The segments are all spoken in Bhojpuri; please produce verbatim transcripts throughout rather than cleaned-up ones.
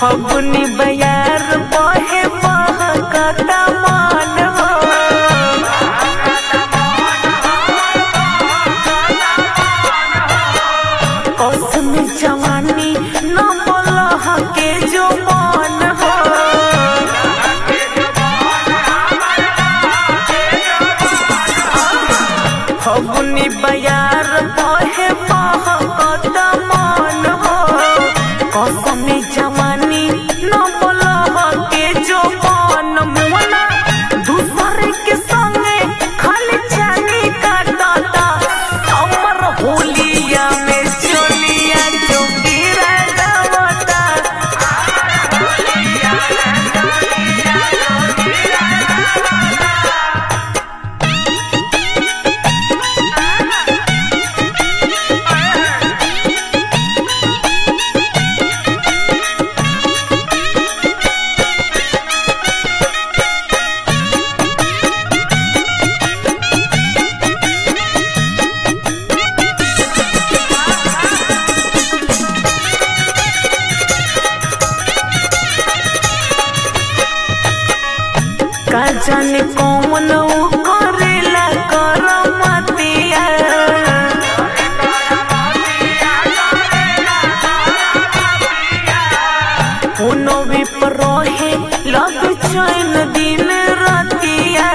फगुनी बयार बहे बहकता मन हो कसम जवानी न बोलह के जो मन हो फगुनी बयार बहे बहकता मन हो कसम जवानी न बोलह के जो मन मुना दूसरे के संगे खाली जानी काटता हमर होलिया में चोलिया जो गिरा दवता का जाने कौन करेला करमतिया कोनो भी पर रहे लग चैन दिन रतिया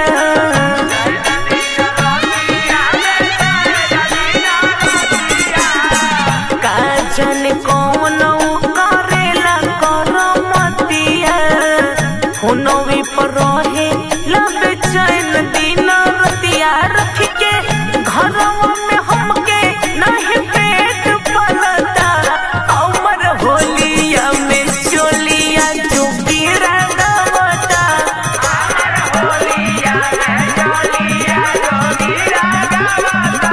का जाने कौन करेला करमतिया कोनो भी पर रहे लब चैन दिन रतिया रख के घरवा में हमके नहीं पेट पलता हमर होलिया में चोलिया जो गिरा दवता होलिया में चोलिया जो गिरा दवता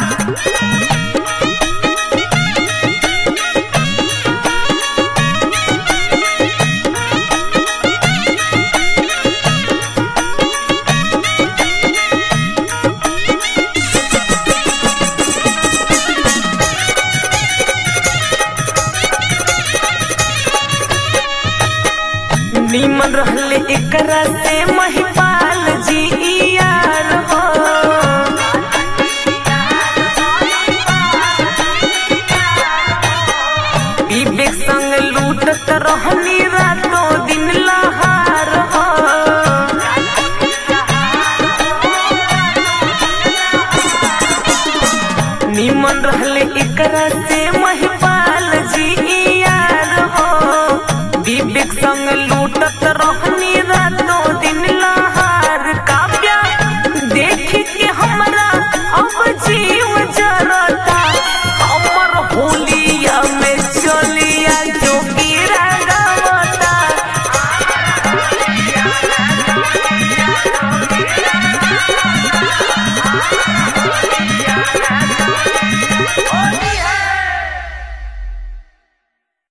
निमन रहले एकरा से महिपाल जी यार हो विवेक संग लूटत रहनी रातों दिन लहार हो निमन रहले एकरा से